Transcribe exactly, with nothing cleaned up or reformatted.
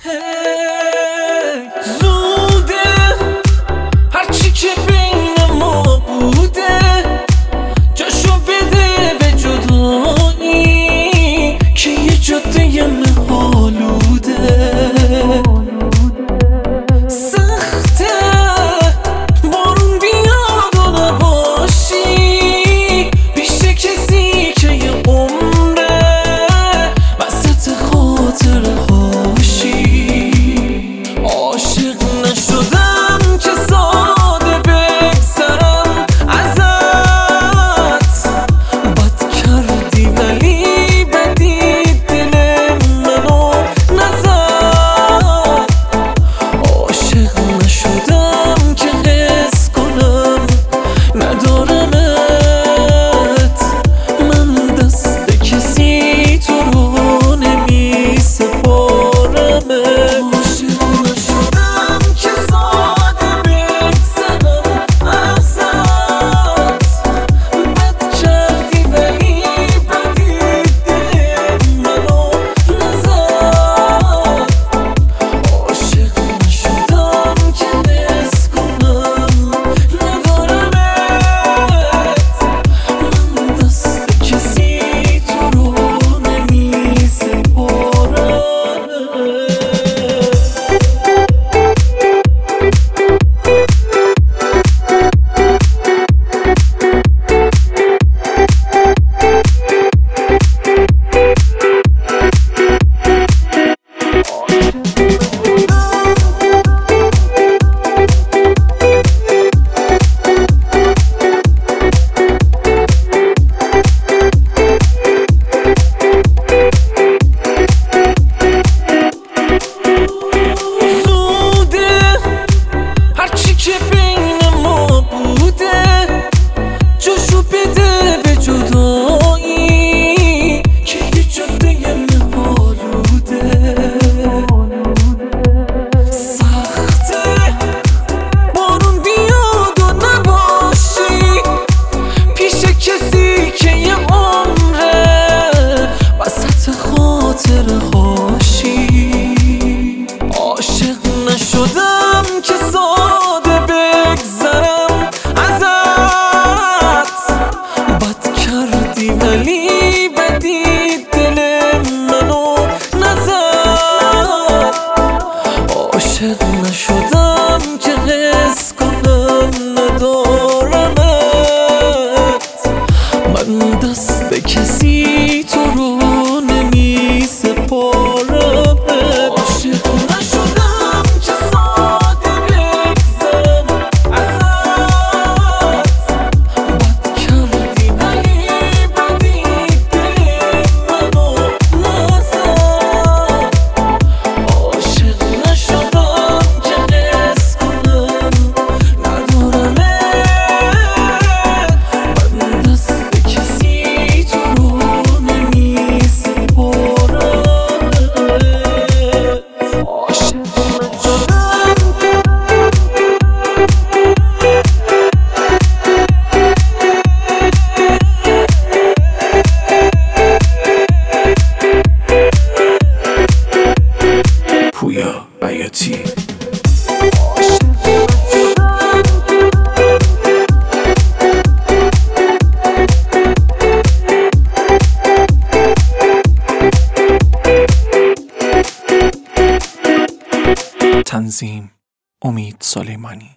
زوده هرچی که بین ما بوده جاشو بده به جدایی که یه جاده مه‌آلوده. سخته بارون بیاد و نباشی پیش کسی که یه عمره وسط خاطره هاشی. عاشق نشدم که ساده بگذرم ازت، بد کردی ولی بدی دل منو نزد. عاشق نشدم که حس کنم ندارمت، من دست کسی تو رو نمی سپارمت. عاشق نشدم که ساده بگذرم ازت، بد کردی ولی بدی دل منو نزد. عاشق نشدم که حس کنم ندارمت، من دست کسی تو رو نمی سپارمت. زوده هرچی که بین ما بوده جاشو بده به جدایی که یه جاده مه‌آلوده. سخته بارون بیاد و نباشی پیش کسی که یه عمره وسط خاطره هاشی. عاشق نشدم که ساده بگذرم ازت، بد کردی ولی بدی دل منو نزد. عاشق نشدم که حس کنم ندارمت، من دست کسی تو رو نمی سپارمت. عاشق نشدم که ساده بگذرم ازت، بد کردی ولی بدی دل منو نزد. عاشق نشدم که حس کنم ندارمت، من دست کسی تو رو نمی سپارمت. عاشق پویا بیاتی. تنظیم امید سلیمانی.